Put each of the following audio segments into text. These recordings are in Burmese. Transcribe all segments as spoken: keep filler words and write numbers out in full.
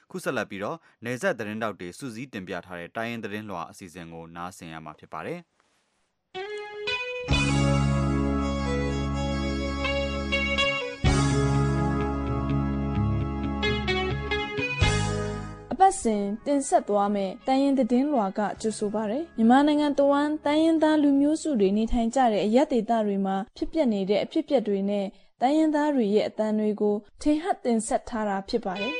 ခုဆက်လက်ပြီးတော့နေဆက်သတင်းတောက်တွေစူးစီးတင်ပြထားတဲ့တိုင်းရင်းသတင်းလွှာအစီအစဉ်ကိုနားဆင်ရမှာဖြစ်ပါတယ်ပတ်စဉ်တင်ဆက်သွားမယ်တိုင်းရင်းသတင်းလွှာကကြိုဆိုပါရယ်မြန်မာနိုင်ငံတဝန်းတိုင်းရင်းသားလူမျိုးစုတွေနေထိုင်ကြတဲ့အရက်ဒေသတွေမှာဖြစ်ပျက်နေတဲ့အဖြစ်အပျက်တွေနဲ့တိုင်းရင်းသားတွေရဲ့အသံတွေကိုထင်ဟပ်တင်ဆက်ထားတာဖြစ်ပါတယ်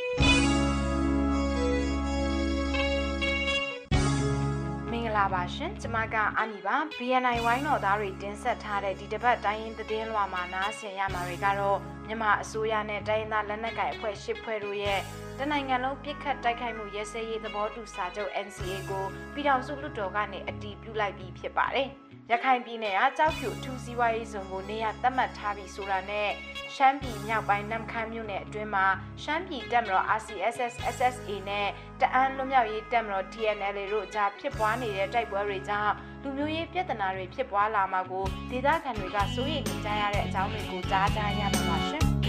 မင်္ဂလာပါရှင်ကျမကအာမီပါ ဘီ အန် အိုင် ဝိုင်းတော်သားတွေတင်ဆက်ထားတဲ့ဒီတစ်ပတ်တိုင်းရင်းသတင်းလွှာမှာနားဆင်ရမှာတွေကတော့မြန်မာအစိုးရနဲ့တိုင်းရင်းသားလက်နက်ကိုင်အဖွဲ့ရှစ်ဖွဲ့တို့ရဲ့တနိုင်ငံလုံးပြစ်ခတ်တိုက်ခိုက်မှုရဲစဲရေးသဘောတူစာချုပ် အန် စီ အေ ကိုပြည်ထောင်စုလွှတ်တော်ကနေအတည်ပြုလိုက်ပြီးဖြစ်ပါတယ်။ရခိုင်ပြည်နယ်ကကြောက်ဖြူအထူးစီးပွားရေးဇုံကိုနေရာသတ်မှတ်ထားပြီးဆိုတာနဲ့ရှမ်းပြည်မြောက်ပိုင်းနမ်ခမ်းမြို့နယ်အတွင်းမှာရှမ်းပြည်တပ်မတော် အာ စီ အက်စ် အက်စ် အက်စ် အက်စ် အေ နဲ့တအန်းလွတ်မြောက်ရေးတပ်မတော် တီ အန် အယ် အေ တို့ကြားဖြစ်ပွားနေတဲ့တိုက်ပွဲတွေကြောင့်လူမျိုးရေးပြဿနာတွေဖြစ်ပွားလာမှာကိုဒေသခံတွေကစိုးရိမ်နေကြရတဲ့အကြောင်းတွေကိုကြားကြရမှာပါရှင်။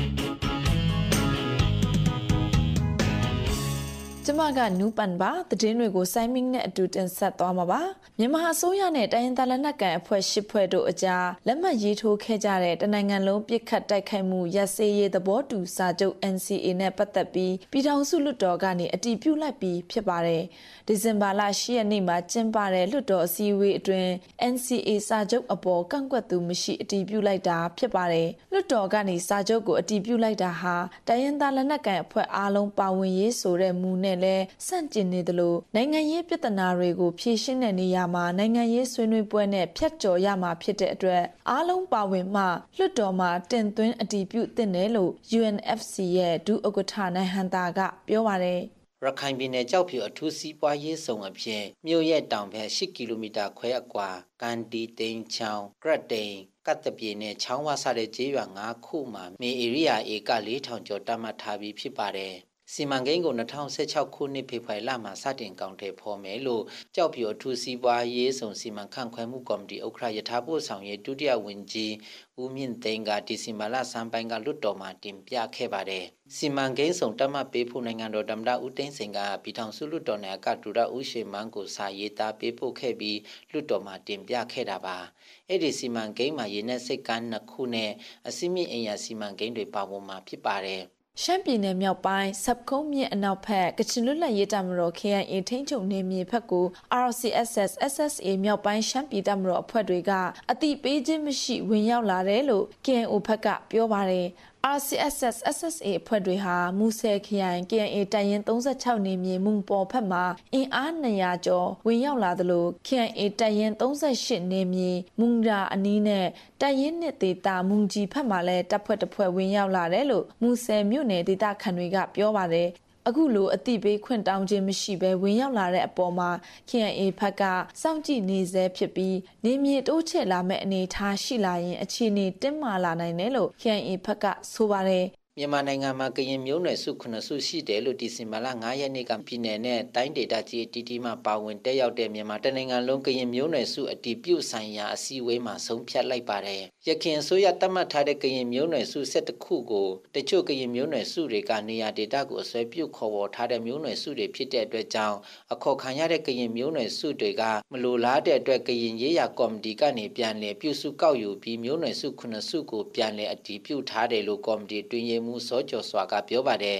ကျမကနူးပန်ပါသတင်းတွေကိုစိုင်းမင်းနဲ့အတူတင်ဆက်သွားမှာပါမြန်မာအစိုးရနဲ့တိုင်းရင်းသားလက်နက်ကိုင်အဖွဲ့ရှစ်ဖွဲ့တို့အကြားလက်မှတ်ရေးထိုးခဲ့ကြတဲ့တနိုင်ငံလုံးပြစ်ခတ်တိုက်ခိုက်မှုရပ်စဲရေးသဘောတူစာချုပ် အန် စီ အေ နဲ့ပတ်သက်ပြီးပြည်ထောင်စုလွှတ်တော်ကနေအတည်ပြုလိုက်ပြီးဖြစ်ပါတယ်ဒီဇင်ဘာလရှစ်ရက်နေ့မှာကျင်းပတဲ့လွှတ်တော်အစည်းအဝေးအတွင်း အန် စီ အေ စာချုပ်အပေါ်ကန့်ကွက်သူမရှိအတည်ပြုလိုက်တာဖြစ်ပါတယ်လွှတ်တော်ကနေစာချုပ်ကိုအတည်ပြုလိုက်တာဟာတိုင်းရင်းသားလက်နက်ကိုင်အဖွဲ့အားလုံးပါဝင်ရေးဆိုတဲ့မူနဲ့လည်းစန့်ကျင်နေသလိုနိုင်ငံရေးပြဿနာတွေကိုဖြေရှင်းတဲ့နေရာမှာနိုင်ငံရေးဆွေးနွေးပွဲနဲ့ဖျက်ကျော်ရမှာဖြစ်တဲ့အတွက်အားလုံးပါဝင်မှလွှတ်တော်မှာတင်သွင်းအတည်ပြုသင့်တယ်လို့ ယူ အန် အက်ဖ် စီ ရဲ့ဒုဥက္ကဋ္ဌနိုင်ဟန်တာကပြောပါတယ်ရခိုင်ပြည်နယ်ကြောက်ဖြူအထူးစီးပွားရေးဆောင်အဖြစ်မြို့ရဲ့တောင်ဘက်ရှစ်ကီလိုမီတာခွဲအကွာကန်တီတိန်ချောင်းဂရတ်တိန်ကတ်တပြေနဲ့ချောင်းဝဆတဲ့ကျေးရွာငါးခုမှာမြေဧရိယာဧကလေးထောင်ကျော်တတ်မှတ်ထားပြီးဖြစ်ပါတယ်စီမံကိန်းကို၂၀၁၆ခုနှစ်ဖေဖော်ဝါရီလမှာစတင်ကောင်ထည်ဖော်မယ်လို့ကြောက်ဖြူအထူးစီးပွားရေးဆောင်စီမံခန့်ခွဲမှုကော်မတီဥက္ကဋ္ဌယထာပို့ဆောင်ရေးဒုတိယဝန်ကြီးဦးမြင့်သိန်းကဒီဇင်ဘာလဆန်းပိုင်းကလွှတ်တော်မှာတင်ပြခဲ့ပါတယ်စီမံကိန်းဆောင်တတ်မှတ်ပေးဖို့နိုင်ငံတော်သမ္မတဦးသိန်းစိန်ကပြည်ထောင်စုလွှတ်တော်နယ်ကဒူရဦးရှိမန်းကိုစာရေးသားပေးပို့ခဲ့ပြီးလွှတ်တော်မှာတင်ပြခဲ့တာပါအဲ့ဒီစီမံကိန်းမှာရေနက်စိတ်ကမ်းနှစ်ခုနဲ့အစီမီအိမ်ယာစီမံကိန်းတွေပါဝင်မှာဖြစ်ပါတယ်ရှမ်းပြည်နယ်မြောက်ပိုင်းစပ်ကုန်းမြစ်အနောက်ဘက်ကချင်လွတ်လပ်ရေးတပ်မတော် ကေ အိုင် အေ ထိန်းချုပ်နယ်မြေဘက်ကို အာ စီ အက်စ် အက်စ် အက်စ် အက်စ် အေ မြောက်ပိုင်းရှမ်းပြည်တပ်မတော်အဖွဲ့တွေကအတိပေးခြင်းမရှိဝင်ရောက်လာတယ်လို့ ကေ အိုင် အို ဘက်ကပြောပါတယ်အာ စီ အက်စ် အက်စ် အက်စ် အက်စ် အေ အဖွဲ့တွေဟာမူဆယ်ခရိုင် ကေ အိုင် အေ တပ်ရင်းသုံးခြောက်နေမြေမုံပေါ်ဘက်မှာအင်အားနှစ်ရာကျော်ဝင်ရောက်လာသလို ကေ အိုင် အေ တပ်ရင်းသုံးရှစ်နေမြေမုံရာအနီးနဲ့တပ်ရင်းနှစ်ဒေသမုံကြီးဘက်မှာလည်းတပ်ဖွဲ့တစ်ဖွဲ့ဝင်ရောက်လာတယ်လို့မူဆယ်မြို့နယ်ဒေသခံတွေကပြောပါတယ်အခုလိုအတိပေးခွင့်တောင်းခြင်းမရှိဘဲဝင်ရောက်လာတဲ့အပေါ်မှာ ကေ အိုင် အေ ဘက်ကစောင့်ကြည့်နေဆဲဖြစ်ပြီးနေမြေတိုးချဲ့လာမဲ့အနေအထားရှိလာရင်အခြေအနေတင်းမာလာနိုင်တယ်လို့ ကေ အိုင် အေ ဘက်ကဆိုပါတယ်မြန်မာနိုင်ငံမှာကရင်မျိုးနွယ်စုခုနှစ်စုရှိတယ်လို့ဒီဇင်ဘာလငါးရက်နေ့ကပြည်နယ်နဲ့တိုင်းဒေသကြီးတီတီမှပါဝင်တက်ရောက်တဲ့မြန်မာတနိုင်ငံလုံးကရင်မျိုးနွယ်စုအတီးပြုတ်ဆိုင်ရာအစည်းအဝေးမှာဆုံးဖြတ်လိုက်ပါတယ်။ရခိုင်အစိုးရတတ်မှတ်ထားတဲ့ကရင်မျိုးနွယ်စု၁၁ခုကိုတချို့ကရင်မျိုးနွယ်စုတွေကနေရာဒေသကိုအစွဲပြုတ်ခေါ်ဝေါ်ထားတဲ့မျိုးနွယ်စုတွေဖြစ်တဲ့အတွက်ကြောင့်အခေါ်ခံရတဲ့ကရင်မျိုးနွယ်စုတွေကမလိုလားတဲ့အတွက်ကရင်ရေးရာကော်မတီကနေပြန်လည်ပြုစုကောက်ယူပြီးမျိုးနွယ်စုခုနှစ်စုကိုပြန်လည်အတည်ပြုထားတယ်လို့ကော်မတီတွင်ရေးမှုစောကျော်စွာကပြောပါတယ်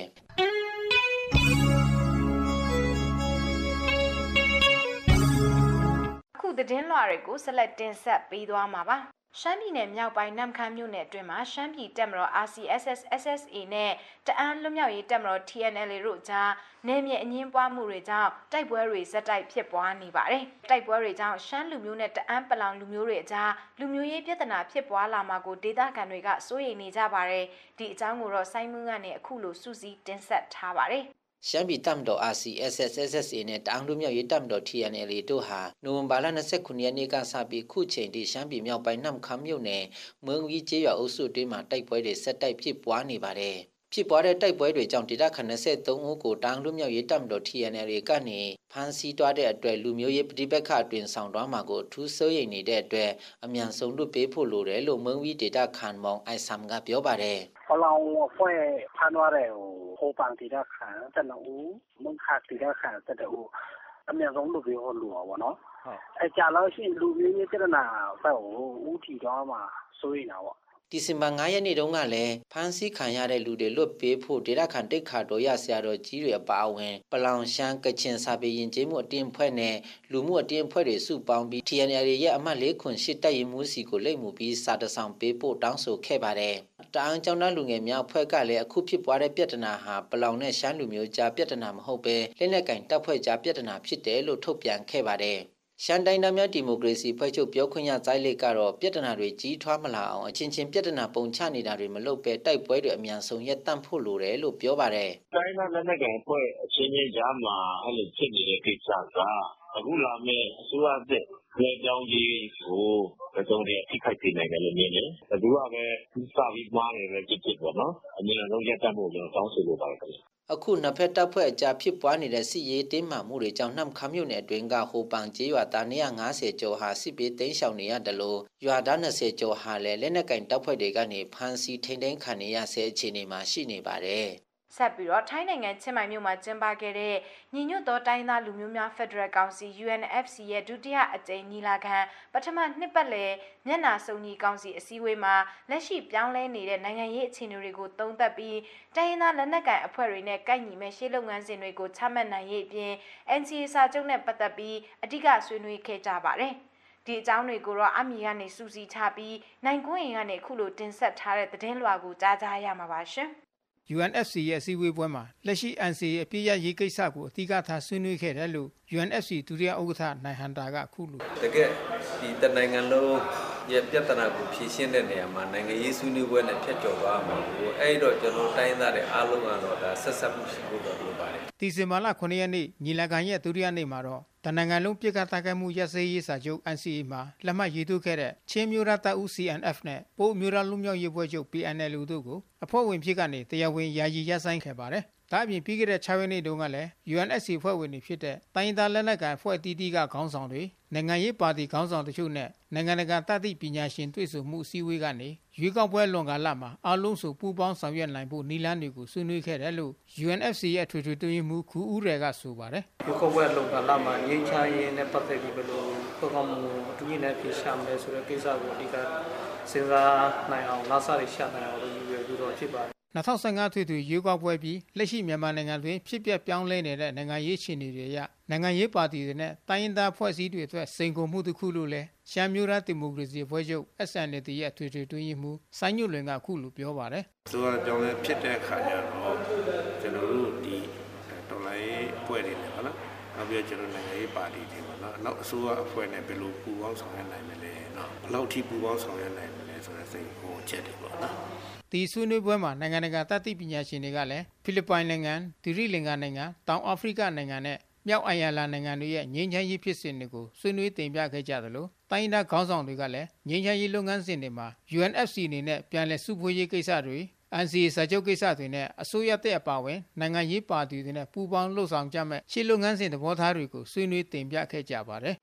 အခုသတင်းလွှာတွေကိုဆက်လက်တင်ဆက်ပေးသွားမှာပါရှမ်းပြည်နယ်မြောက်ပိုင်းနမ်ခမ်းမြို့နယ်အတွင်းမှာရှမ်းပြည်တပ်မတော် အာ စီ အက်စ် အက်စ် အက်စ် အက်စ် အေ နဲ့တအန်းလွတ်မြောက်ရေးတပ်မတော် တီ အန် အယ် အေ တို့ကြားနယ်မြေအငြင်းပွားမှုတွေကြောင့်တိုက်ပွဲတွေဇက်တိုက်ဖြစ်ပွားနေပါတယ်။တိုက်ပွဲတွေကြောင့်ရှမ်းလူမျိုးနဲ့တအန်းပလောင်လူမျိုးတွေအကြားလူမျိုးရေးပြဿနာဖြစ်ပွားလာမှာကိုဒေသခံတွေကစိုးရိမ်နေကြပါတယ်။ဒီအကြောင်းကိုတော့ဆိုင်းမွန်းကနေအခုလိုစူးစီးတင်ဆက်ထားပါတယ်။ရှမ်းပြည်တပ်မတော် အာ စီ အက်စ် အက်စ် အက်စ် အက်စ် အေ နဲ့တအန်းလူမျိုးရေးတပ်မတော် တီ အန် အယ် အေ တို့ဟာနိုဝင်ဘာလ၂၉ရက်နေ့ကစပြီးခုချိန်ထိရှမ်းပြည်မြောက်ပိုင်းနမ်ခမ်းမြို့နယ်မွန်းဝီကျေးရွာအုပ်စုတွင်းမှာတိုက်ပွဲတွေဆက်တိုက်ဖြစ်ပွားနေပါတယ်ဖြစ်ပွားတဲ့တိုက်ပွဲတွေကြောင့်ဒေသခံ၂၃ဦးကိုတောင်လူမျိုးရေးတပ်မတော် T N L ကနေဖမ်းဆီးသွားတဲ့အတွက်လူမျိုးရေးပဋိပက္ခအတွင်ဆောင်သွားမှာကိုအထူးစိုးရိမ်နေတဲ့အတွက်အမြန်ဆုံးလွတ်ပေးဖို့လိုတယ်လို့မုံဝီဒေတာခံမောင်အိုင်ဆမ်ကပြောပါတယ်ပလောင်အဖွဲ့ဖမ်းသွားတဲ့ဟိုဟိုပန်ဒေတာခံတဲ့နော်ဦးမုံခါဒေတာခံတဲ့ဦးအမြန်ဆုံးလွတ်ပေးဖို့လိုပါဘောနော်ဟုတ်အဲကြာလို့ရှိရင်လူမျိုးရေးပြဿနာဘက်ကိုဦးထီတော့မှာစိုးရိမ်တာပေါ့ဒီဇင်ဘာ၅ရက်နေ့တုန်းကလည်းဖမ်းဆီးခံရတဲ့လူတွေလွတ်ပေးဖို့ဒေတာခံတိတ်ခါတော်ရဆရာတော်ကြီးတွေအပါအဝင်ပလောင်ရှမ်းကချင်စာပေယဉ်ကျေးမှုအတင်းဖွဲ့နဲ့လူမှုအတင်းဖွဲ့တွေစုပေါင်းပြီး T N L ရဲ့အမှတ်၄ခွန်၈တပ်ရင်မှုစီကိုလိမ့်မှုပြီးစာတစောင်ပေးဖို့တောင်းဆိုခဲ့ပါတယ်။တအောင်းကျောင်းသားလူငယ်များအဖွဲ့ကလည်းအခုဖြစ်ပွားတဲ့ပြဿနာဟာပလောင်နဲ့ရှမ်းလူမျိုးကြားပြဿနာမဟုတ်ပဲလက်နက်ကင်တပ်ဖွဲ့ကြားပြဿနာဖြစ်တယ်လို့ထုတ်ပြန်ခဲ့ပါတယ်။ရှမ်းတိုင်းသားများဒီမိုကရေစီဖွဲ့ချုပ်ပြောခွင့်ရဇိုင်းလိတ်ကတော့ပြဿနာတွေကြီးထွားမလာအောင်အချင်းချင်းပြဿနာပုံချနေတာတွေမလုပ်ပဲတိုက်ပွဲတွေအမြန်ဆုံးရပ်တန့်ဖို့လိုတယ်လို့ပြောပါတယ်။တိုင်းသားလက်နက်ကိုင်အဖွဲ့အချင်းချင်းကြားမှာအဲ့လိုဖြစ်နေတဲ့ကိစ္စကအခုလာမယ့်အစိုးရအသစ်ကြေကြောင်းကြီးကိုအစုံတွေထိခိုက်နေတယ်လို့မြင်တယ်။ဘယ်သူကပဲစပြီးမှားတယ်ပဲဖြစ်ဖြစ်ပေါ့နော်။အမြန်ဆုံးရပ်တန့်ဖို့ကျွန်တော်တောင်းဆိုလိုပါတယ်။အခုနှစ်ဖက်တပ်ဖွဲ့အကြားဖြစ်ပွားနေတဲ့စစ်ရေးတင်းမာမှုတွေကြောင့်နှမ်ခမ်းမြို့နယ်အတွင်းကဟိုပန်ကျေးရွာသား၂၅၀ကျော်ဟာစစ်ပေးသိမ်းရှောင်နေရတယ်လို့ရွာသား၂၀ကျော်ဟာလည်းလက်နက်ကင်တပ်ဖွဲ့တွေကနေဖမ်းဆီးထိန်းသိမ်းခံနေရဆဲအခြေအနေမှာရှိနေပါတယ်ဆက်ပြီးတော့ထိုင်းနိုင်ငံချင်းမိုင်မြို့မှာကျင်းပခဲ့တဲ့ညီညွတ်သောတိုင်းသားလူမျိုးများဖက်ဒရယ်ကောင်စီ U N F C ရဲ့ဒုတိယအကြိမ်ညီလာခံပထမနှစ်ပတ်လည်မျက်နှာစုံညီကောင်စီအစည်းအဝေးမှာလက်ရှိပြောင်းလဲနေတဲ့နိုင်ငံရေးအခြေအနေတွေကိုသုံးသပ်ပြီးတိုင်းသားလက်နက်ကိုင်အဖွဲ့တွေနဲ့ကိုက်ညီမဲ့ရှေ့လုပ်ငန်းစဉ်တွေကိုချမှတ်နိုင်ရေးအပြင် N C A စာချုပ်နဲ့ပတ်သက်ပြီးအဓိကဆွေးနွေးခဲ့ကြပါတယ်။ဒီအကြောင်းတွေကိုတော့အမီကနေစူးစီးထားပြီးနိုင်ကွင်းရင်ကနေခုလိုတင်ဆက်ထားတဲ့သတင်းလွှာကိုကြားကြရမှာပါရှင်။ U N F C ရဲ့အစည်းအဝေးပွဲမှာလက်ရှိ N C A အပြည့်ရရေးကိစ္စကိုအဓိကထားဆွေးနွေးခဲ့တယ်လို့ U N F C ဒုတိယဥက္ကဋ္ဌနိုင်ဟန်တာကခုလိုတကယ်ဒီတနိုင်ငံလုံးရဲ့ပြဿနာကိုဖြေရှင်းတဲ့နေရာမှာနိုင်ငံရေးဆွေးနွေးပွဲနဲ့ဖြတ်ကျော်သွားမှာကိုအဲ့တော့ကျွန်တော်တိုင်းသားတဲ့အားလုံးကတော့ဒါဆက်ဆက်မှုရှိဖို့တော့လိုပါတယ်ဒီဇင်ဘာလခုနှစ်ရက်နေ့ညီလာခံရဲ့ဒုတိယနေ့မှာတော့တနိုင်ငံလုံးပြည်ကတိုက်ခိုက်မှုရပ်စဲရေးစာချုပ် N C A မှာလက်မှတ်ရေးထိုးခဲ့တဲ့ချင်းမျိုးသားတပ်ဦး C N F နဲ့ပို့မျိုးသားလူမျိုးရေးပွဲချုပ် P N L တို့ကိုအဖွဲ့ဝင်ဖြစ်ကနေတရားဝင်ယာယီရပ်ဆိုင်းခဲ့ပါတယ်။ဒါအပြင်ပြီးခဲ့တဲ့၆ရက်နေ့တုန်းကလည်း U N F C ဖွဲ့ဝင်တွေဖြစ်တဲ့တိုင်းသားလက်နက်ကိုင်အဖွဲ့အသီးသီးကခေါင်းဆောင်တွေနိုင်ငံရေးပါတီခေါင်းဆောင်တချို့နဲ့နိုင်ငံတကာတသိပညာရှင်တွေ့ဆုံမှုအစည်းအဝေးကနေရွေးကောက်ပွဲလွန်ကာလမှာအလုံးစုံပူးပေါင်းဆောင်ရွက်နိုင်ဖို့နည်းလမ်းတွေကိုဆွေးနွေးခဲ့တယ်လို့ U N F C ရဲ့ထွေထွေတွင်းမှုခူဦးရဲကဆိုပါတယ်။ရွေးကောက်ပွဲလွန်ကာလမှာငြိမ်းချမ်းရေးနဲ့ပတ်သက်ပြီးဘယ်လိုပုံမှန်မှုအတူနဲ့ဖြေရှာမယ်ဆိုတဲ့ကိစ္စကိုအဓိကစဉ်းစားနိုင်အောင်လာစားရရှာနိုင်အောင်လို့ရည်ရွယ်ပြီးတော့ဖြစ်ပါတယ်၂၀၁၅ထွေထွေရွေးကောက်ပွဲပြီးလက်ရှိမြန်မာနိုင်ငံတွင်ဖြစ်ပျက်ပြောင်းလဲနေတဲ့နိုင်ငံရေးအခြေအနေတွေအရနိုင်ငံရေးပါတီတွေနဲ့တိုင်းရင်းသားဖွဲ့စည်းတွေအတွက်စိန်ခေါ်မှုတစ်ခုလို့လဲရှမ်းမျိုးသားဒီမိုကရေစီအဖွဲ့ချုပ် S N L D ရဲ့ထွေထွေတွင်းမှုစိုင်းညွန့်လွင်ကအခုလိုပြောပါတယ်။ဆိုတော့ကြောင်းလဲဖြစ်တဲ့အခါကျတော့ကျွန်တော်တို့ဒီတော်လိုင်းအဖွဲ့တွေနဲ့ဟုတ်လား။နောက်ပြီးကျွန်တော်နိုင်ငံရေးပါတီတွေပေါ့နော်။နောက်အစိုးရအဖွဲ့နဲ့ဘယ်လိုပူးပေါင်းဆောင်ရွက်နိုင်မလဲနော်။ဘယ်လောက်ထိပူးပေါင်းဆောင်ရွက်နိုင်မလဲဆိုတဲ့စိန်ခေါ်ချက်တွေပေါ့နော်။ဒီဆွေးနွေးပွဲမှာနိုင်ငံတကာတသိပညာရှင်တွေကလည်းဖိလစ်ပိုင်နိုင်ငံ၊သီရိလင်္ကာနိုင်ငံ၊တောင်အာဖရိကနိုင်ငံနဲ့မြောက်အိုင်ယာလန်နိုင်ငံတွေရဲ့ငြိမ်းချမ်းရေးဖြစ်စဉ်တွေကိုဆွေးနွေးတင်ပြခဲ့ကြသလိုတိုင်းဒေသခေါင်းဆောင်တွေကလည်းငြိမ်းချမ်းရေးလုပ်ငန်းစဉ်တွေမှာ U N F C အနေနဲ့ပြန်လည်စုဖွဲ့ရေးကိစ္စတွေ N C A စာချုပ်ကိစ္စတွေနဲ့အစိုးရတဲ့အပါအဝင်နိုင်ငံရေးပါတီတွေနဲ့ပူးပေါင်းလှုပ်ဆောင်ကြမဲ့ရှေ့လုပ်ငန်းစဉ်သဘောထားတွေကိုဆွေးနွေးတင်ပြခဲ့ကြပါတယ်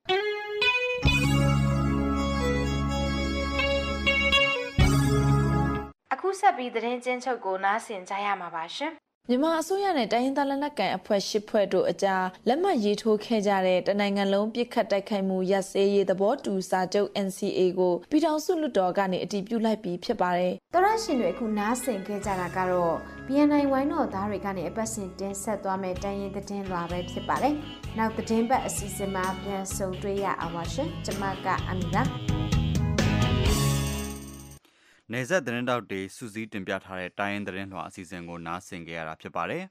အခုဆက်ပြီးသတင်းချင်းချုပ်ကိုနားဆင်ကြရမှာပါရှင်မြန်မာအစိုးရနဲ့တိုင်းရင်းသားလက်နက်ကိုင်အဖွဲ့ရှစ်ဖွဲ့တို့အကြားလက်မှတ်ရေးထိုးခဲ့ကြတဲ့တနိုင်ငံလုံးပြစ်ခတ်တိုက်ခိုက်မှုရပ်စဲရေးသဘောတူစာချုပ် N C A ကိုပြည်ထောင်စုလွှတ်တော်ကနေအတည်ပြုလိုက်ပြီးဖြစ်ပါတယ်။သောရရှင်တွေအခုနားဆင်ခဲ့ကြတာကတော့ B N I ဝိုင်းတော်သားတွေကနေအပတ်စဉ်တင်ဆက်သွားမယ့်တိုင်းရင်းသတင်းလွှာပဲဖြစ်ပါတယ်။နောက်သတင်းပတ်အစီအစဉ်မှာပြန်ဆုံတွေ့ရအောင်ပါရှင်။ကျွန်မကအမီပါနေဆက်သတင်းတောက်တွေစူးစီးတင်ပြထားတဲ့တိုင်းရင်းသတင်းလွှာအစီအစဉ်ကိုနားဆင်ကြရတာဖြစ်ပါတယ်